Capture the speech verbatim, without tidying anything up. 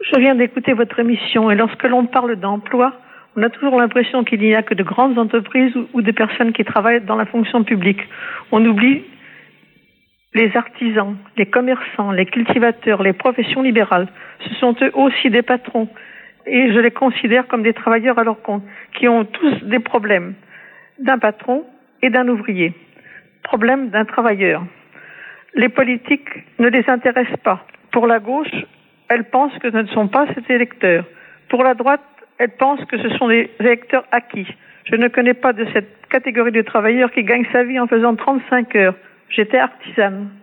Je viens d'écouter votre émission et lorsque l'on parle d'emploi, on a toujours l'impression qu'il n'y a que de grandes entreprises ou, ou des personnes qui travaillent dans la fonction publique. On oublie les artisans, les commerçants, les cultivateurs, les professions libérales. Ce sont eux aussi des patrons et je les considère comme des travailleurs à leur compte qui ont tous des problèmes d'un patron et d'un ouvrier. Problème d'un travailleur. Les politiques ne les intéressent pas. Pour la gauche, elles pensent que ce ne sont pas ces électeurs. Pour la droite, elles pensent que ce sont des électeurs acquis. Je ne connais pas de cette catégorie de travailleurs qui gagnent sa vie en faisant trente-cinq heures. J'étais artisane.